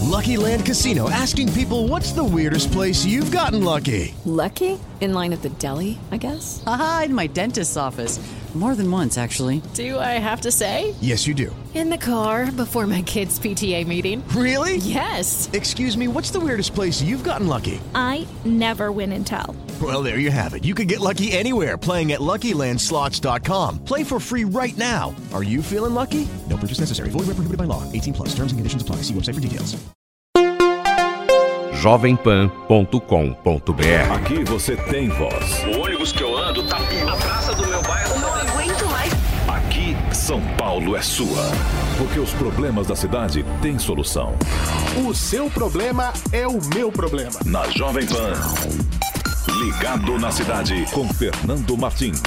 Lucky Land Casino, asking people, what's the weirdest place you've gotten lucky? Lucky? In line at the deli, I guess? Aha, in my dentist's office. More than once, actually. Do I have to say? Yes, you do. In the car before my kids' PTA meeting. Really? Yes. Excuse me, what's the weirdest place you've gotten lucky? I never win and tell. Well, there you have it. You can get lucky anywhere, playing at LuckyLandSlots.com. Play for free right now. Are you feeling lucky? No purchase necessary. Void where prohibited by law. 18+. Terms and conditions apply. See website for details. jovempan.com.br. Aqui você tem voz. O ônibus que eu ando tá na praça do meu bairro. Não aguento mais. Aqui, São Paulo é sua. Porque os problemas da cidade têm solução. O seu problema é o meu problema. Na Jovem Pan. Ligado na cidade com Fernando Martins.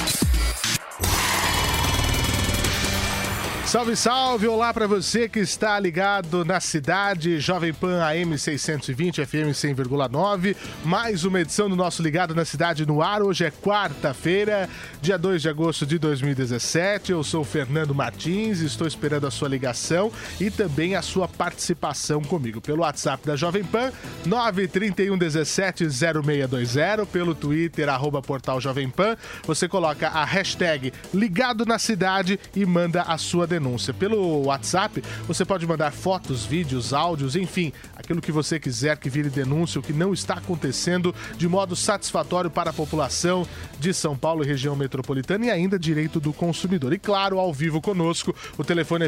Salve, salve! Olá para você que está ligado na cidade, Jovem Pan AM 620, FM 100,9. Mais uma edição do nosso Ligado na Cidade no ar. Hoje é quarta-feira, dia 2 de agosto de 2017. Eu sou o Fernando Martins, estou esperando a sua ligação e também a sua participação comigo pelo WhatsApp da Jovem Pan, 931 17 0620, pelo Twitter, @portal Jovem Pan. Você coloca a hashtag Ligado na Cidade e manda a sua denúncia. Pelo WhatsApp, você pode mandar fotos, vídeos, áudios, enfim, aquilo que você quiser que vire denúncia, o que não está acontecendo de modo satisfatório para a população de São Paulo e região metropolitana e ainda direito do consumidor. E claro, ao vivo conosco, o telefone é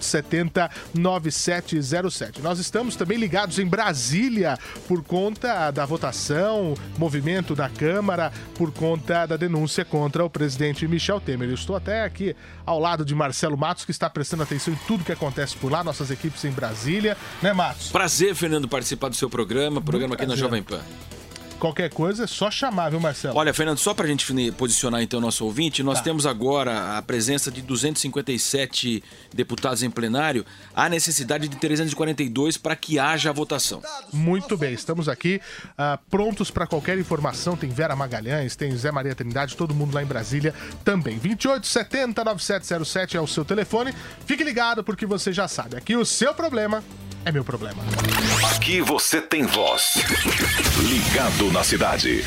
2870-9707. Nós estamos também ligados em Brasília por conta da votação, movimento da Câmara, por conta da denúncia contra o presidente Michel Temer. Eu estou até aqui ao lado de Marcelo Matos, que está prestando atenção em tudo que acontece por lá, nossas equipes em Brasília, né, Matos? Prazer, Fernando, participar do seu programa aqui na Jovem Pan. Qualquer coisa é só chamar, viu, Marcelo? Olha, Fernando, só pra gente posicionar então o nosso ouvinte, nós temos agora a presença de 257 deputados em plenário, há necessidade de 342 para que haja a votação. Muito bem, estamos aqui prontos para qualquer informação, tem Vera Magalhães, tem Zé Maria Trindade, todo mundo lá em Brasília também. 2870-9707 é o seu telefone, fique ligado porque você já sabe, aqui o seu problema é meu problema. Aqui você tem voz. Ligado na cidade.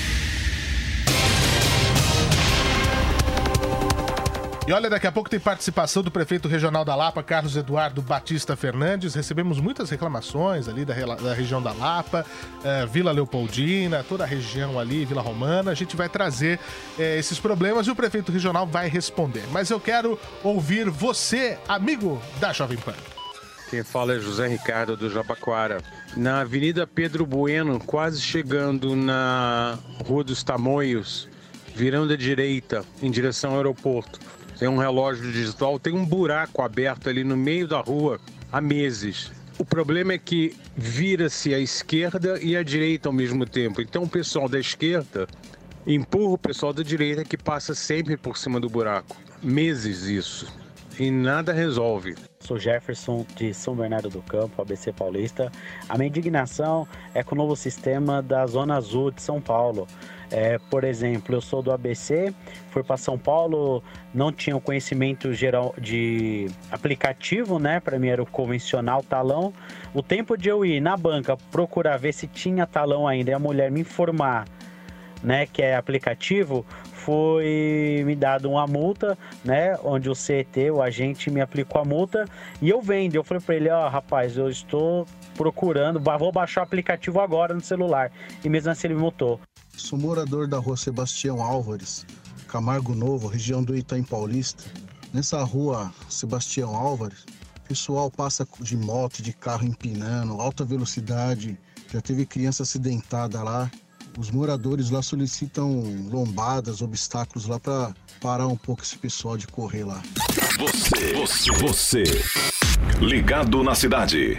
E olha, daqui a pouco tem participação do prefeito regional da Lapa, Carlos Eduardo Batista Fernandes. Recebemos muitas reclamações ali da região da Lapa, Vila Leopoldina, toda a região ali, Vila Romana. A gente vai trazer esses problemas e o prefeito regional vai responder. Mas eu quero ouvir você, amigo da Jovem Pan. Quem fala é José Ricardo do Jabaquara. Na Avenida Pedro Bueno, quase chegando na Rua dos Tamoios, virando à direita em direção ao aeroporto. Tem um relógio digital, tem um buraco aberto ali no meio da rua há meses. O problema é que vira-se à esquerda e à direita ao mesmo tempo. Então o pessoal da esquerda empurra o pessoal da direita que passa sempre por cima do buraco. Meses isso. E nada resolve. Sou Jefferson de São Bernardo do Campo, ABC Paulista. A minha indignação é com o novo sistema da Zona Azul de São Paulo. Por exemplo, eu sou do ABC, fui para São Paulo, não tinha o conhecimento geral de aplicativo, né? Para mim era o convencional talão. O tempo de eu ir na banca procurar ver se tinha talão ainda e a mulher me informar, né, que é aplicativo, foi me dado uma multa, né, onde o CET, o agente, me aplicou a multa e eu vendo. Eu falei para ele, rapaz, eu estou procurando, vou baixar o aplicativo agora no celular. E mesmo assim ele me multou. Sou morador da rua Sebastião Álvares, Camargo Novo, região do Itaim Paulista. Nessa rua Sebastião Álvares, o pessoal passa de moto, de carro empinando, alta velocidade, já teve criança acidentada lá. Os moradores lá solicitam lombadas, obstáculos lá para parar um pouco esse pessoal de correr lá. Você. Ligado na cidade.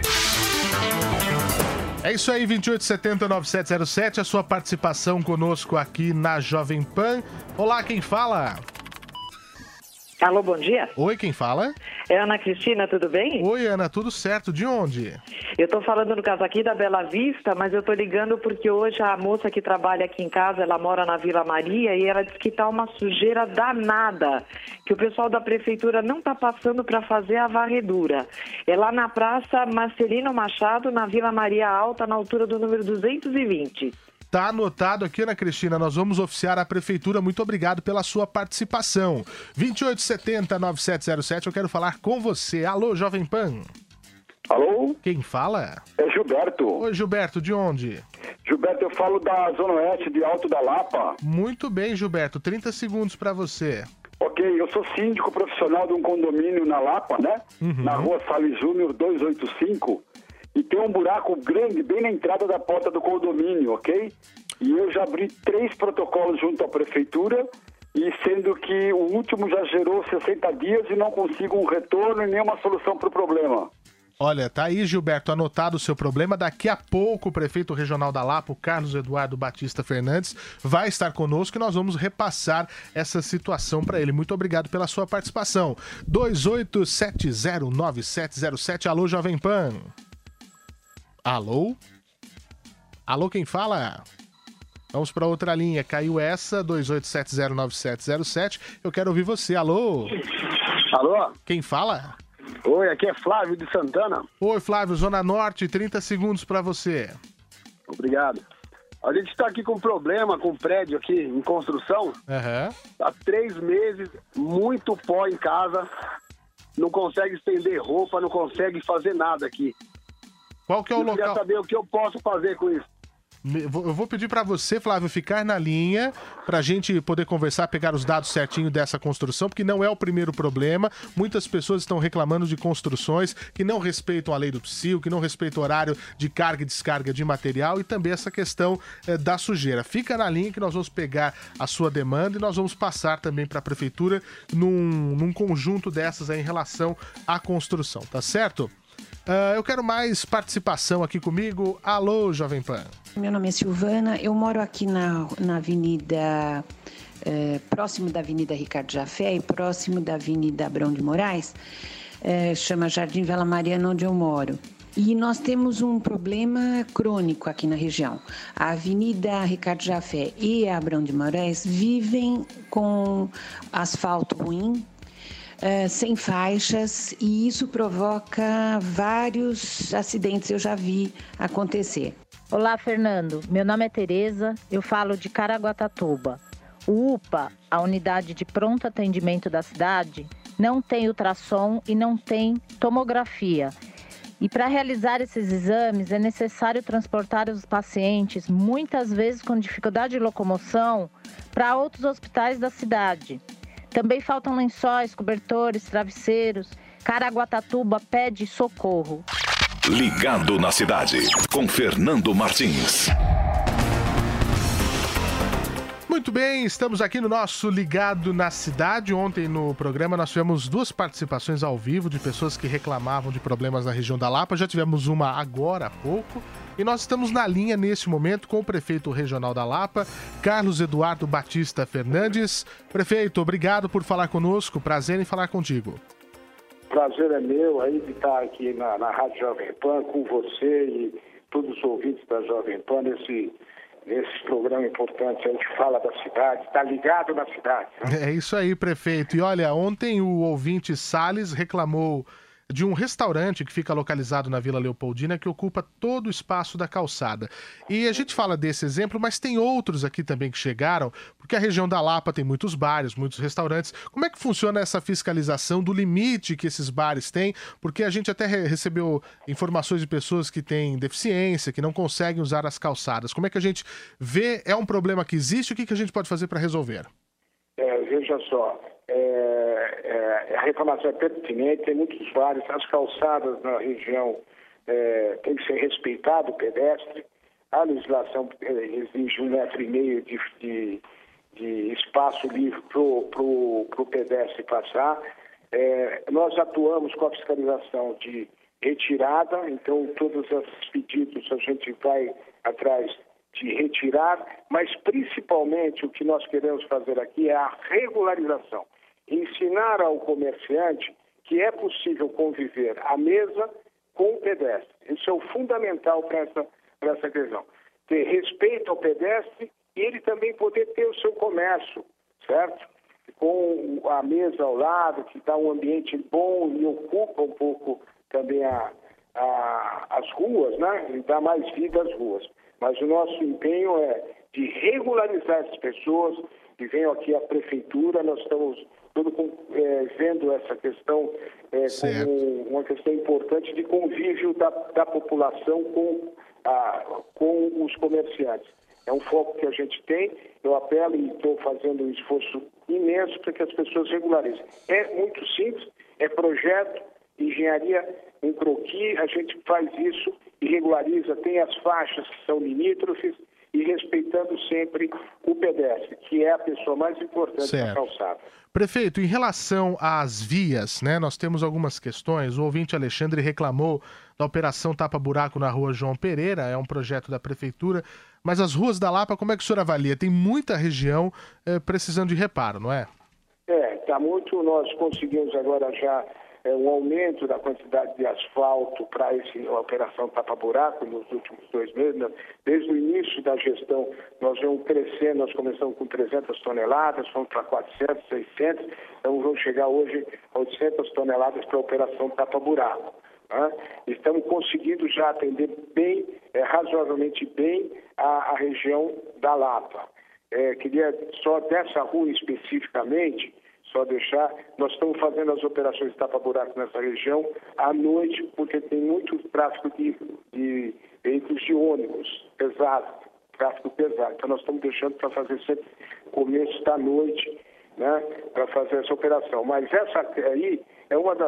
É isso aí, 2870-9707, a sua participação conosco aqui na Jovem Pan. Olá, quem fala? Alô, bom dia. Oi, quem fala? É Ana Cristina, tudo bem? Oi, Ana, tudo certo? De onde? Eu tô falando no caso aqui da Bela Vista, mas eu tô ligando porque hoje a moça que trabalha aqui em casa, ela mora na Vila Maria e ela disse que tá uma sujeira danada, que o pessoal da prefeitura não tá passando para fazer a varredura. É lá na Praça Marcelino Machado, na Vila Maria Alta, na altura do número 220. Tá anotado aqui, Ana Cristina, nós vamos oficiar a prefeitura. Muito obrigado pela sua participação. 2870-9707, eu quero falar com você. Alô, Jovem Pan. Alô? Quem fala? É Gilberto. Oi, Gilberto, de onde? Gilberto, eu falo da Zona Oeste de Alto da Lapa. Muito bem, Gilberto, 30 segundos para você. Ok, eu sou síndico profissional de um condomínio na Lapa, né? Na rua Salles Júnior 285. E tem um buraco grande bem na entrada da porta do condomínio, ok? E eu já abri 3 protocolos junto à prefeitura, e sendo que o último já gerou 60 dias e não consigo um retorno e nenhuma solução para o problema. Olha, tá aí, Gilberto, anotado o seu problema. Daqui a pouco o prefeito regional da Lapa, o Carlos Eduardo Batista Fernandes, vai estar conosco e nós vamos repassar essa situação para ele. Muito obrigado pela sua participação. 28709707. Alô, Jovem Pan. Alô? Alô, quem fala? Vamos para outra linha. Caiu essa, 28709707. Eu quero ouvir você. Alô? Alô? Quem fala? Oi, aqui é Flávio de Santana. Oi, Flávio, Zona Norte, 30 segundos para você. Obrigado. A gente está aqui com um problema com o prédio aqui em construção. Há 3 meses, muito pó em casa. Não consegue estender roupa, não consegue fazer nada aqui. Qual que é o local? Eu queria saber o que eu posso fazer com isso. Eu vou pedir para você, Flávio, ficar na linha para a gente poder conversar, pegar os dados certinho dessa construção, porque não é o primeiro problema. Muitas pessoas estão reclamando de construções que não respeitam a lei do PSIL, que não respeitam o horário de carga e descarga de material e também essa questão da sujeira. Fica na linha que nós vamos pegar a sua demanda e nós vamos passar também para a prefeitura num conjunto dessas aí em relação à construção, tá certo? Eu quero mais participação aqui comigo. Alô, Jovem Pan. Meu nome é Silvana, eu moro aqui na avenida, próximo da Avenida Ricardo Jafé e próximo da Avenida Abrão de Moraes, chama Jardim Vila Mariana, onde eu moro. E nós temos um problema crônico aqui na região. A Avenida Ricardo Jafé e a Abrão de Moraes vivem com asfalto ruim, sem faixas, e isso provoca vários acidentes, eu já vi acontecer. Olá, Fernando. Meu nome é Tereza, eu falo de Caraguatatuba. O UPA, a unidade de pronto atendimento da cidade, não tem ultrassom e não tem tomografia. E para realizar esses exames é necessário transportar os pacientes, muitas vezes com dificuldade de locomoção, para outros hospitais da cidade. Também faltam lençóis, cobertores, travesseiros. Caraguatatuba pede socorro. Ligado na cidade, com Fernando Martins. Muito bem, estamos aqui no nosso Ligado na Cidade. Ontem no programa nós tivemos 2 participações ao vivo de pessoas que reclamavam de problemas na região da Lapa. Já tivemos uma agora há pouco. E nós estamos na linha neste momento com o prefeito regional da Lapa, Carlos Eduardo Batista Fernandes. Prefeito, obrigado por falar conosco. Prazer em falar contigo. Prazer é meu aí de estar aqui na Rádio Jovem Pan com você e todos os ouvintes da Jovem Pan nesse programa importante. A gente fala da cidade, está ligado na cidade. Né? É isso aí, prefeito. E olha, ontem o ouvinte Salles reclamou de um restaurante que fica localizado na Vila Leopoldina, que ocupa todo o espaço da calçada. E a gente fala desse exemplo, mas tem outros aqui também que chegaram, porque a região da Lapa tem muitos bares, muitos restaurantes. Como é que funciona essa fiscalização do limite que esses bares têm? Porque a gente até recebeu informações de pessoas que têm deficiência, que não conseguem usar as calçadas. Como é que a gente vê? É um problema que existe? O que a gente pode fazer para resolver? Veja só, a reclamação é pertinente, tem muitos bares, as calçadas na região tem que ser respeitado o pedestre, a legislação exige 1,5 metro de espaço livre para o pedestre passar. Nós atuamos com a fiscalização de retirada, então todos esses pedidos a gente vai atrás de retirar, mas principalmente o que nós queremos fazer aqui é a regularização. ensinar ao comerciante que é possível conviver à mesa com o pedestre. Isso é o fundamental para essa questão. Ter respeito ao pedestre e ele também poder ter o seu comércio, certo? Com a mesa ao lado, que dá um ambiente bom e ocupa um pouco também as ruas, né? E dá mais vida às ruas. Mas o nosso empenho é de regularizar essas pessoas, e vem aqui a prefeitura, nós estamos vendo essa questão como uma questão importante de convívio da população com os comerciantes. É um foco que a gente tem, eu apelo e estou fazendo um esforço imenso para que as pessoas regularizem. É muito simples, é projeto, engenharia, um croquis, a gente faz isso e regulariza, tem as faixas que são limítrofes e respeitando sempre o pedestre, que é a pessoa mais importante da calçada. Prefeito, em relação às vias, né, nós temos algumas questões. O ouvinte Alexandre reclamou da operação Tapa-Buraco na rua João Pereira, é um projeto da prefeitura, mas as ruas da Lapa, como é que o senhor avalia? Tem muita região precisando de reparo, não é? Está muito, nós conseguimos agora já um aumento da quantidade de asfalto para a operação Tapa-Buraco nos últimos 2 meses. Né? Desde o início da gestão, nós vamos crescendo, nós começamos com 300 toneladas, fomos para 400, 600, então vamos chegar hoje a 800 toneladas para a operação Tapa-Buraco. Né? Estamos conseguindo já atender bem, razoavelmente bem, a região da Lapa. Queria só dessa rua especificamente, só deixar, nós estamos fazendo as operações de tapa-buraco nessa região à noite, porque tem muito tráfego de veículos de ônibus pesado, tráfego pesado. Então nós estamos deixando para fazer sempre começo da noite, né, para fazer essa operação. Mas essa aí é uma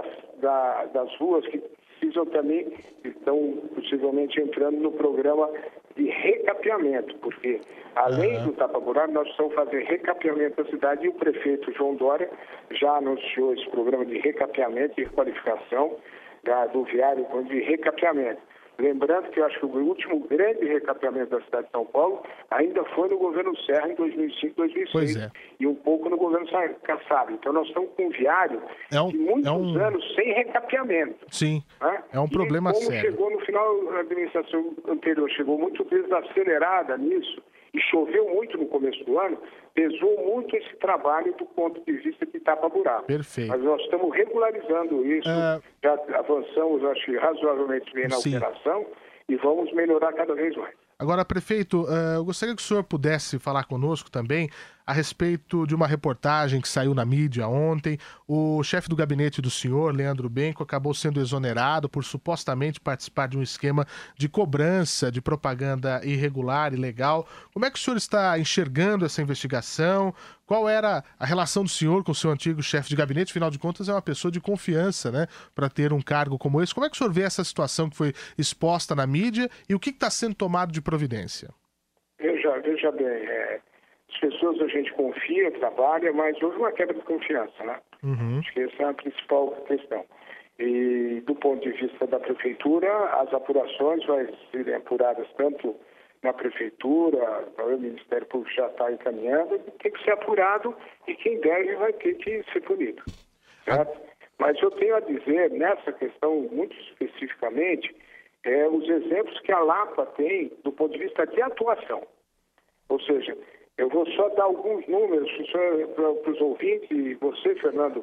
das ruas que precisam também, estão possivelmente entrando no programa de recapeamento, porque além do tapa-buraco, nós precisamos fazer recapeamento da cidade e o prefeito João Dória já anunciou esse programa de recapeamento e requalificação do viário de recapeamento. Lembrando que eu acho que o último grande recapeamento da cidade de São Paulo ainda foi no governo Serra em 2005, 2006 e um pouco no governo Kassab. Então nós estamos com um viário de muitos anos sem recapeamento. Sim, né? É um problema sério. sério. Chegou no final, a administração anterior chegou muito desacelerada nisso e choveu muito no começo do ano, pesou muito esse trabalho do ponto de vista de tapa-buraco. Perfeito. Mas nós estamos regularizando isso, já avançamos, acho que razoavelmente bem na operação e vamos melhorar cada vez mais. Agora, prefeito, eu gostaria que o senhor pudesse falar conosco também a respeito de uma reportagem que saiu na mídia ontem. O chefe do gabinete do senhor, Leandro Benco, acabou sendo exonerado por supostamente participar de um esquema de cobrança de propaganda irregular, ilegal. Como é que o senhor está enxergando essa investigação? Qual era a relação do senhor com o seu antigo chefe de gabinete? Afinal de contas, é uma pessoa de confiança, né, para ter um cargo como esse. Como é que o senhor vê essa situação que foi exposta na mídia e o que está sendo tomado de providência? Veja bem, as pessoas a gente confia, trabalha, mas houve uma quebra de confiança, né? Acho que essa é a principal questão. E do ponto de vista da prefeitura, as apurações vão serem apuradas tanto na prefeitura, o Ministério Público já está encaminhando, tem que ser apurado e quem deve vai ter que ser punido. Certo? Mas eu tenho a dizer, nessa questão, muito especificamente, os exemplos que a Lapa tem do ponto de vista de atuação. Ou seja, eu vou só dar alguns números para os ouvintes, e você, Fernando,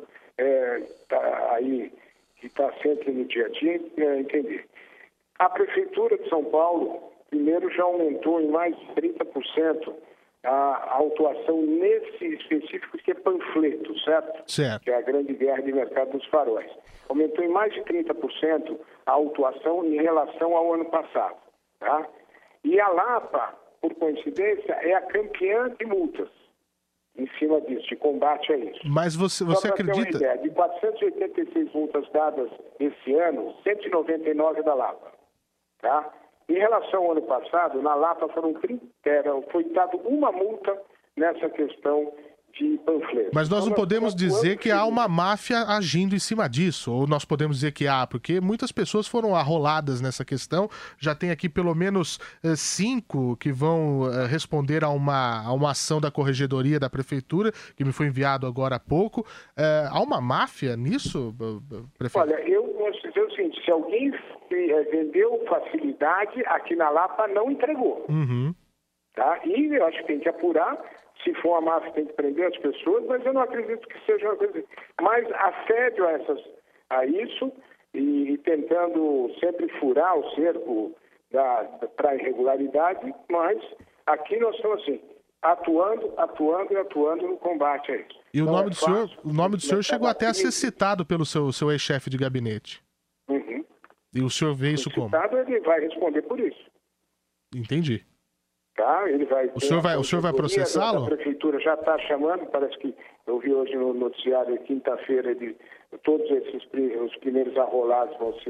tá aí, que está sempre no dia a dia, entender. A Prefeitura de São Paulo, primeiro, já aumentou em mais de 30% a autuação nesse específico que é panfleto, certo? Certo. Que é a grande guerra de mercado dos faróis. Aumentou em mais de 30% a autuação em relação ao ano passado. Tá? E a Lapa, por coincidência, é a campeã de multas em cima disso, de combate a isso. Mas você acredita... Ter uma ideia, de 486 multas dadas esse ano, 199 da Lapa. Tá? Em relação ao ano passado, na Lapa foi dado uma multa nessa questão de panfletos. Mas nós não podemos dizer que há uma máfia agindo em cima disso, ou nós podemos dizer que há, porque muitas pessoas foram arroladas nessa questão, já tem aqui pelo menos 5 que vão responder a uma ação da Corregedoria da Prefeitura, que me foi enviado agora há pouco. Há uma máfia nisso, prefeito? Olha, eu posso dizer o seguinte, se alguém vendeu facilidade, aqui na Lapa não entregou. Uhum. Tá? E eu acho que tem que apurar. Se for uma máfia, tem que prender as pessoas, mas eu não acredito que seja uma coisa. Mas assédio a isso e tentando sempre furar o cerco para irregularidade, mas aqui nós estamos assim, atuando no combate a isso. E o nome do senhor chegou até a ser citado pelo seu ex-chefe de gabinete. Uhum. E o senhor vê isso como? Citado, ele vai responder por isso. Entendi. Tá, ele vai. O senhor vai processá-lo? A prefeitura já está chamando, parece que eu vi hoje no noticiário, quinta-feira, todos os primeiros arrolados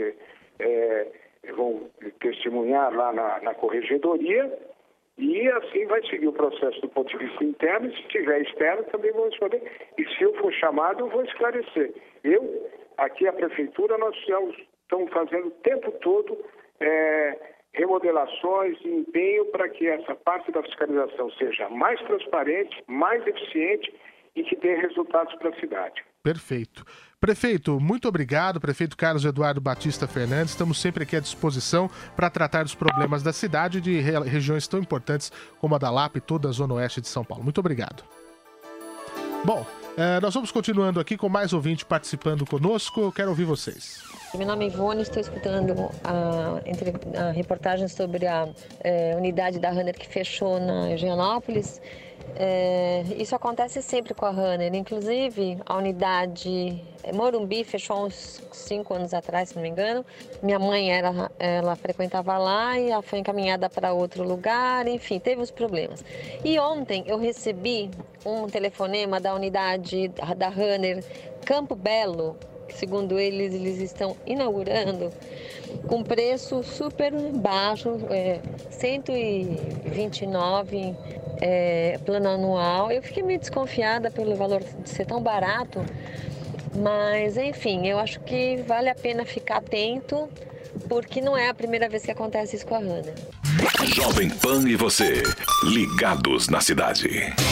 vão testemunhar lá na Corregedoria e assim vai seguir o processo do ponto de vista interno, e se tiver externo também vou responder. E se eu for chamado, eu vou esclarecer. Aqui a prefeitura, nós estamos fazendo o tempo todo remodelações e empenho para que essa parte da fiscalização seja mais transparente, mais eficiente e que dê resultados para a cidade. Perfeito. Prefeito, muito obrigado. Prefeito Carlos Eduardo Batista Fernandes. Estamos sempre aqui à disposição para tratar dos problemas da cidade e de regiões tão importantes como a da Lapa e toda a Zona Oeste de São Paulo. Muito obrigado. Bom, nós vamos continuando aqui com mais ouvinte participando conosco. Eu quero ouvir vocês. Meu nome é Ivone, estou escutando a reportagem sobre a unidade da Runner que fechou na Higienópolis. Isso acontece sempre com a Runner, inclusive a unidade Morumbi fechou uns 5 anos atrás, se não me engano. Minha mãe ela frequentava lá e ela foi encaminhada para outro lugar, enfim, teve uns problemas. E ontem eu recebi um telefonema da unidade da Runner Campo Belo, que segundo eles estão inaugurando com preço super baixo, 129 plano anual. Eu fiquei meio desconfiada pelo valor de ser tão barato, mas enfim, eu acho que vale a pena ficar atento, porque não é a primeira vez que acontece isso com a Runner. Jovem Pan e você, ligados na cidade.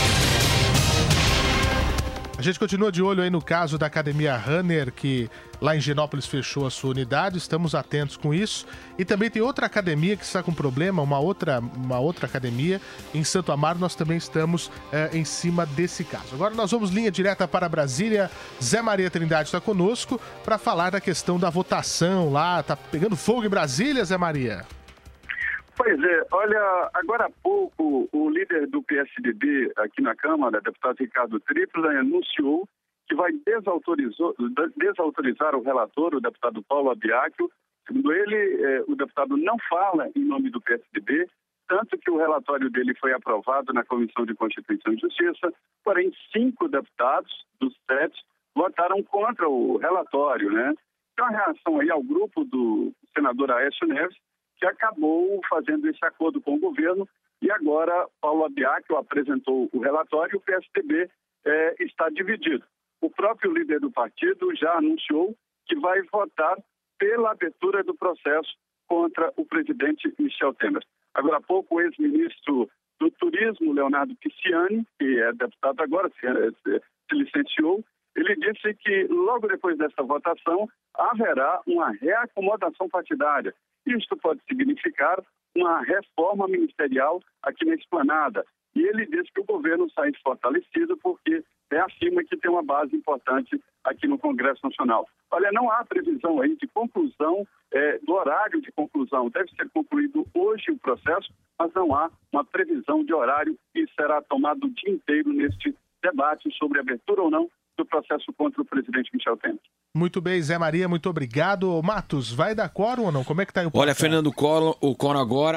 A gente continua de olho aí no caso da Academia Runner, que lá em Higienópolis fechou a sua unidade. Estamos atentos com isso. E também tem outra academia que está com problema, uma outra academia em Santo Amaro. Nós também estamos em cima desse caso. Agora nós vamos linha direta para Brasília. Zé Maria Trindade está conosco para falar da questão da votação lá. Tá pegando fogo em Brasília, Zé Maria? Pois é, olha, agora há pouco o líder do PSDB aqui na Câmara, deputado Ricardo Tripla, anunciou que vai desautorizar o relator, o deputado Paulo Abiacchio. Segundo ele, o deputado não fala em nome do PSDB, tanto que o relatório dele foi aprovado na Comissão de Constituição e Justiça, porém 5 deputados dos 7 votaram contra o relatório, né? Então a reação aí ao grupo do senador Aécio Neves, que acabou fazendo esse acordo com o governo, e agora Paulo Abiacchio apresentou o relatório e o PSDB está dividido. O próprio líder do partido já anunciou que vai votar pela abertura do processo contra o presidente Michel Temer. Agora há pouco o ex-ministro do Turismo, Leonardo Pisciani, que é deputado agora, se licenciou, ele disse que logo depois dessa votação haverá uma reacomodação partidária. Isto pode significar uma reforma ministerial aqui na Esplanada. E ele diz que o governo sai fortalecido porque afirma que tem uma base importante aqui no Congresso Nacional. Olha, não há previsão aí de conclusão, do horário de conclusão. Deve ser concluído hoje o processo, mas não há uma previsão de horário e será tomado o dia inteiro neste debate sobre abertura ou não do processo contra o presidente Michel Temer. Muito bem, Zé Maria, muito obrigado. Matos, vai dar quórum ou não? Como é que tá aí o placar? Olha, Fernando, o quórum agora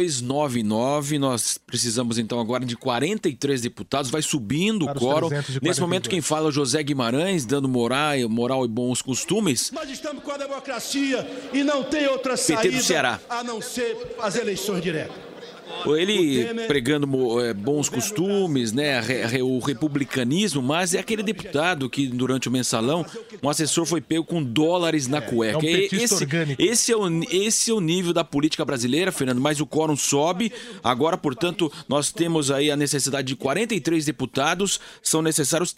299, nós precisamos então agora de 43 deputados, vai subindo o quórum. Nesse momento quem fala é o José Guimarães, dando moral e bons costumes. Nós estamos com a democracia e não tem outra saída a não ser as eleições diretas. ele pregando bons costumes, né, o republicanismo, mas é aquele deputado que durante o mensalão, um assessor foi pego com dólares na cueca. Esse é o nível da política brasileira, Fernando, mas o quórum sobe. Agora, portanto, nós temos aí a necessidade de 43 deputados, são necessários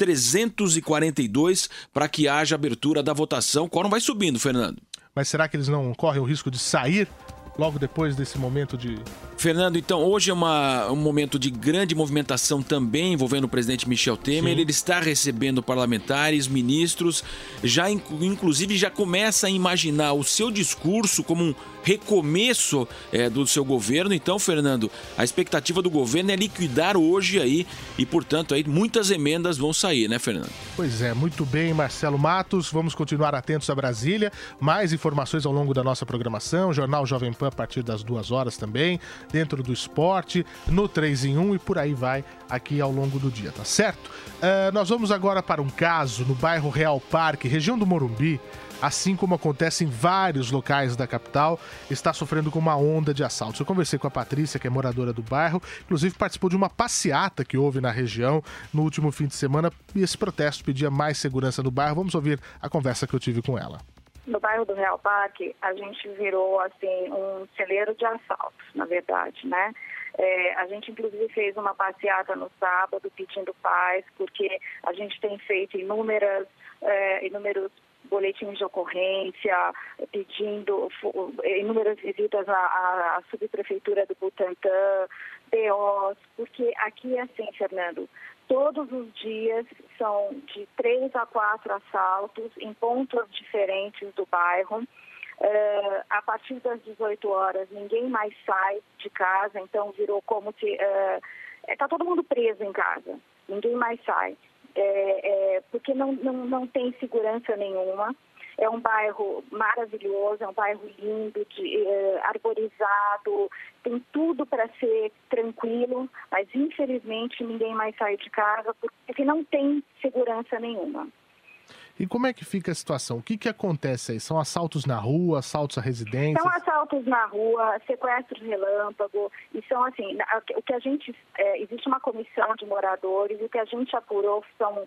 342 para que haja abertura da votação. O quórum vai subindo, Fernando. Mas será que eles não correm o risco de sair logo depois desse momento de... Fernando, então, hoje é um momento de grande movimentação também envolvendo o presidente Michel Temer. Sim. Ele está recebendo parlamentares, ministros, inclusive já começa a imaginar o seu discurso como um recomeço do seu governo. Então, Fernando, a expectativa do governo é liquidar hoje aí e, portanto, aí muitas emendas vão sair, né, Fernando? Pois é, muito bem, Marcelo Matos. Vamos continuar atentos a Brasília. Mais informações ao longo da nossa programação. Jornal Jovem Pan a partir das 2 horas também. Dentro do esporte, no 3 em 1 e por aí vai aqui ao longo do dia, tá certo? Nós vamos agora para um caso no bairro Real Parque, região do Morumbi, assim como acontece em vários locais da capital, está sofrendo com uma onda de assaltos. Eu conversei com a Patrícia, que é moradora do bairro, inclusive participou de uma passeata que houve na região no último fim de semana e esse protesto pedia mais segurança no bairro. Vamos ouvir a conversa que eu tive com ela. No bairro do Real Parque, a gente virou, assim, um celeiro de assaltos, na verdade, né? A gente, inclusive, fez uma passeata no sábado pedindo paz, porque a gente tem feito inúmeros boletins de ocorrência, pedindo inúmeras visitas à subprefeitura do Butantã, BOs, porque aqui é assim, Fernando, todos os dias são de 3 a 4 assaltos em pontos diferentes do bairro. A partir das 18 horas, ninguém mais sai de casa, então virou como se... Está todo mundo preso em casa, ninguém mais sai, porque não tem segurança nenhuma. É um bairro maravilhoso, é um bairro lindo, arborizado, tem tudo para ser tranquilo, mas infelizmente ninguém mais sai de casa porque não tem segurança nenhuma. E como é que fica a situação? O que acontece aí? São assaltos na rua, assaltos a residências? São assaltos na rua, sequestros relâmpago, e são assim, o que a gente, existe uma comissão de moradores, e o que a gente apurou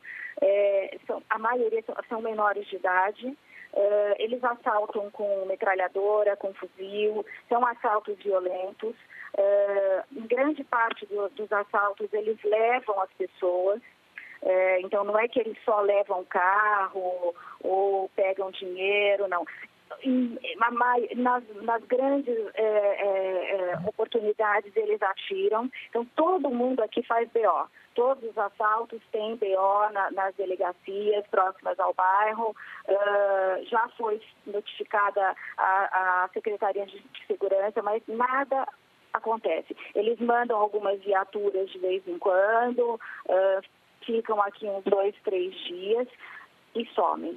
a maioria são menores de idade. Eles assaltam com metralhadora, com fuzil, são assaltos violentos. Em grande parte dos assaltos, eles levam as pessoas. Então, não é que eles só levam carro ou pegam dinheiro, não. Nas grandes oportunidades, eles atiram. Então, todo mundo aqui faz BO. Todos os assaltos têm BO nas delegacias próximas ao bairro. Já foi notificada a Secretaria de Segurança, mas nada acontece. Eles mandam algumas viaturas de vez em quando, ficam aqui uns 2, 3 dias e somem.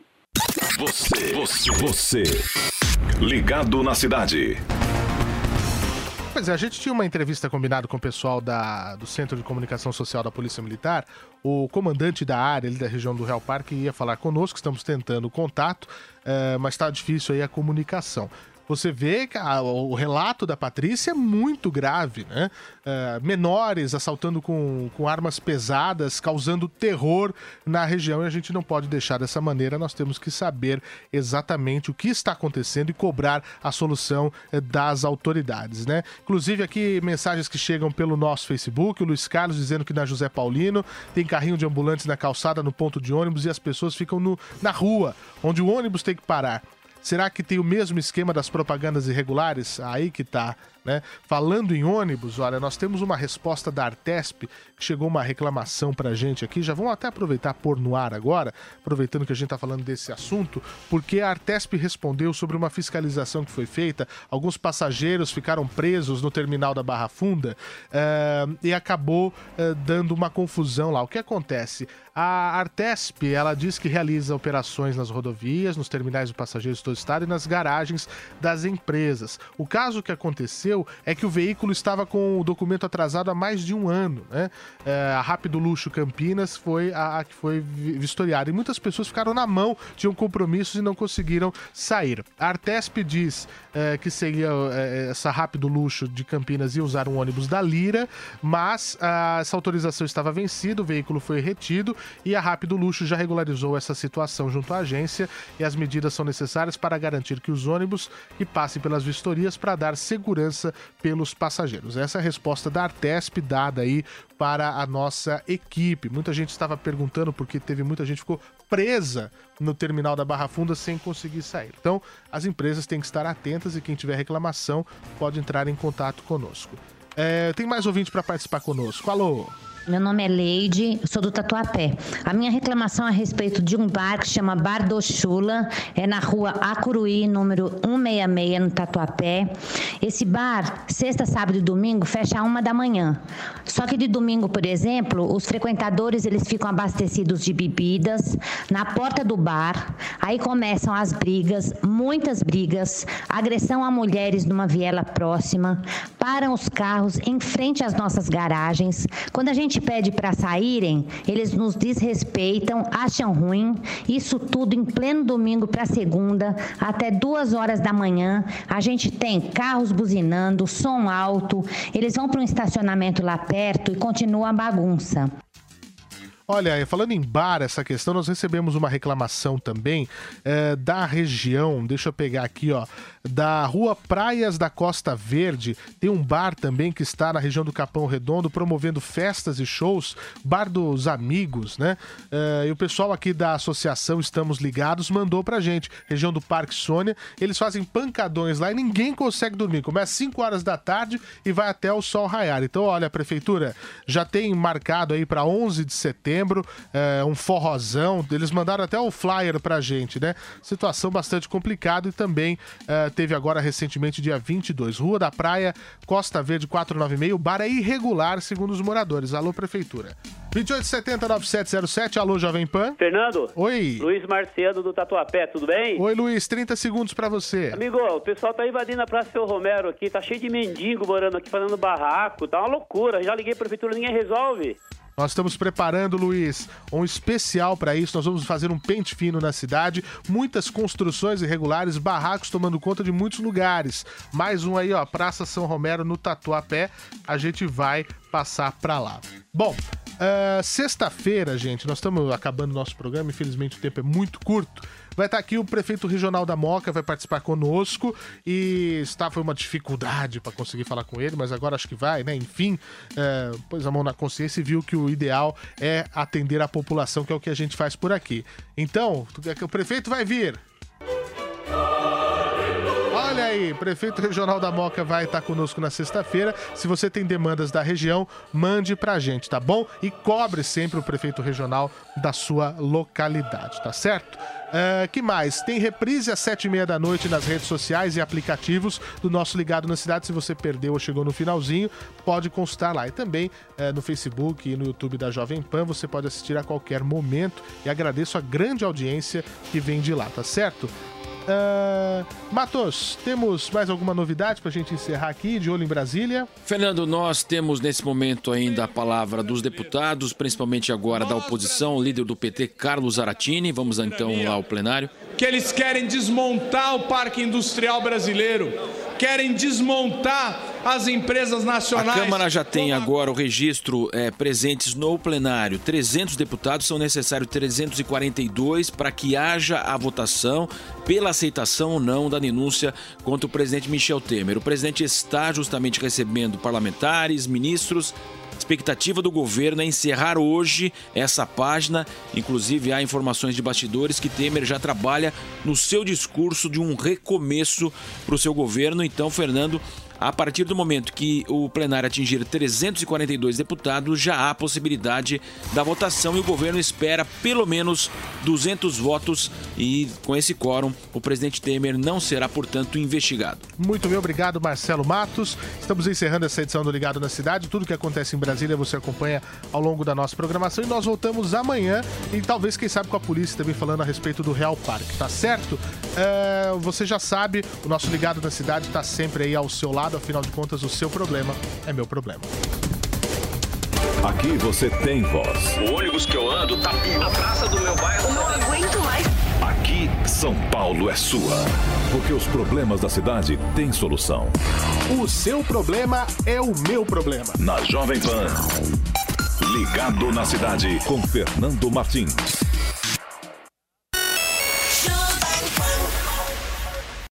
Você. Ligado na cidade. Pois é, a gente tinha uma entrevista combinada com o pessoal do Centro de Comunicação Social da Polícia Militar. O comandante da área ali da região do Real Parque ia falar conosco, estamos tentando contato, mas está difícil aí a comunicação. Você vê que o relato da Patrícia é muito grave, né? Menores assaltando com armas pesadas, causando terror na região, e a gente não pode deixar dessa maneira. Nós temos que saber exatamente o que está acontecendo e cobrar a solução das autoridades, né? Inclusive aqui mensagens que chegam pelo nosso Facebook, o Luiz Carlos dizendo que na José Paulino tem carrinho de ambulantes na calçada, no ponto de ônibus, e as pessoas ficam na rua, onde o ônibus tem que parar. Será que tem o mesmo esquema das propagandas irregulares? Aí que tá, né? Falando em ônibus, olha, nós temos uma resposta da Artesp, que chegou uma reclamação pra gente aqui, já vamos até aproveitar pôr no ar agora, aproveitando que a gente tá falando desse assunto, porque a Artesp respondeu sobre uma fiscalização que foi feita, alguns passageiros ficaram presos no terminal da Barra Funda e acabou dando uma confusão lá. O que acontece? A Artesp, ela diz que realiza operações nas rodovias, nos terminais de passageiros de todo o estado e nas garagens das empresas. O caso que aconteceu aconteceu é que o veículo estava com o documento atrasado há mais de um ano, né? A Rápido Luxo Campinas foi a que foi vistoriada. E muitas pessoas ficaram na mão, tinham compromissos e não conseguiram sair. A Artesp diz que seria essa Rápido Luxo de Campinas ia usar um ônibus da Lira, mas essa autorização estava vencida, o veículo foi retido e a Rápido Luxo já regularizou essa situação junto à agência e as medidas são necessárias para garantir que os ônibus que passem pelas vistorias para dar segurança pelos passageiros. Essa é a resposta da Artesp dada aí para a nossa equipe. Muita gente estava perguntando porque teve muita gente que ficou presa no terminal da Barra Funda sem conseguir sair. Então, as empresas têm que estar atentas e quem tiver reclamação pode entrar em contato conosco. Tem mais ouvinte para participar conosco. Alô? Meu nome é Leide, sou do Tatuapé. A minha reclamação é a respeito de um bar que chama Bar do Chula, é na rua Acuruí, número 166, no Tatuapé. Esse bar, sexta, sábado e domingo, fecha às 1h. Só que de domingo, por exemplo, os frequentadores eles ficam abastecidos de bebidas na porta do bar, aí começam as brigas, muitas brigas, agressão a mulheres numa viela próxima, param os carros em frente às nossas garagens. Quando a gente pede para saírem, eles nos desrespeitam, acham ruim. Isso tudo em pleno domingo para segunda, até 2h da manhã. A gente tem carros buzinando, som alto. Eles vão para um estacionamento lá perto e continua a bagunça. Olha, falando em bar, essa questão, nós recebemos uma reclamação também da região, deixa eu pegar aqui, ó, da Rua Praias da Costa Verde. Tem um bar também que está na região do Capão Redondo, promovendo festas e shows, Bar dos Amigos, né? E o pessoal aqui da associação Estamos Ligados mandou pra gente, região do Parque Sônia, eles fazem pancadões lá e ninguém consegue dormir. Começa às 5h da tarde e vai até o sol raiar. Então, olha, a prefeitura já tem marcado aí para 11 de setembro, um forrozão, eles mandaram até o flyer pra gente, né? Situação bastante complicada e também teve agora recentemente, dia 22, Rua da Praia, Costa Verde 496, o bar é irregular, segundo os moradores. Alô, prefeitura. 2870-9707, alô, Jovem Pan. Fernando. Oi. Luiz Marciano do Tatuapé, tudo bem? Oi, Luiz, 30 segundos pra você. Amigo, o pessoal tá invadindo a Praça Seu Romero aqui, tá cheio de mendigo morando aqui, fazendo barraco, tá uma loucura. Já liguei pra prefeitura, ninguém resolve. Nós estamos preparando, Luiz, um especial para isso. Nós vamos fazer um pente fino na cidade, muitas construções irregulares, barracos tomando conta de muitos lugares. Mais um aí, ó, Praça São Romero, no Tatuapé. A gente vai passar para lá. Bom, sexta-feira, gente, nós estamos acabando o nosso programa. Infelizmente o tempo é muito curto. Vai estar aqui o prefeito regional da Moca, vai participar conosco e foi uma dificuldade para conseguir falar com ele, mas agora acho que vai, né? Enfim, pôs a mão na consciência e viu que o ideal é atender a população, que é o que a gente faz por aqui. Então, o prefeito vai vir. Olha aí, prefeito regional da Moca vai estar conosco na sexta-feira. Se você tem demandas da região, mande pra gente, tá bom? E cobre sempre o prefeito regional da sua localidade, tá certo? Que mais? Tem reprise às 7h30 da noite nas redes sociais e aplicativos do nosso Ligado na Cidade. Se você perdeu ou chegou no finalzinho, pode consultar lá. E também no Facebook e no YouTube da Jovem Pan, você pode assistir a qualquer momento. E agradeço a grande audiência que vem de lá, tá certo? Matos, temos mais alguma novidade pra gente encerrar aqui, de olho em Brasília? Fernando, nós temos nesse momento ainda a palavra dos deputados, principalmente agora da oposição, o líder do PT, Carlos Zaratini. Vamos então lá ao plenário. Que eles querem desmontar o parque industrial brasileiro, querem desmontar as empresas nacionais. A Câmara já tem agora o registro presentes no plenário. 300 deputados, são necessários 342 para que haja a votação pela aceitação ou não da denúncia contra o presidente Michel Temer. O presidente está justamente recebendo parlamentares, ministros. A expectativa do governo é encerrar hoje essa página. Inclusive, há informações de bastidores que Temer já trabalha no seu discurso de um recomeço para o seu governo. Então, Fernando, a partir do momento que o plenário atingir 342 deputados, já há possibilidade da votação e o governo espera pelo menos 200 votos e com esse quórum o presidente Temer não será, portanto, investigado. Muito bem, obrigado, Marcelo Matos. Estamos encerrando essa edição do Ligado na Cidade. Tudo que acontece em Brasília você acompanha ao longo da nossa programação e nós voltamos amanhã e talvez, quem sabe, com a polícia também falando a respeito do Real Parque, tá certo? Você já sabe, o nosso Ligado na Cidade está sempre aí ao seu lado. lado, afinal de contas, o seu problema é meu problema. Aqui você tem voz. O ônibus que eu ando tá pior. A praça do meu bairro. Eu não aguento mais. Aqui, São Paulo é sua. Porque os problemas da cidade têm solução. O seu problema é o meu problema. Na Jovem Pan. Ligado na cidade com Fernando Martins.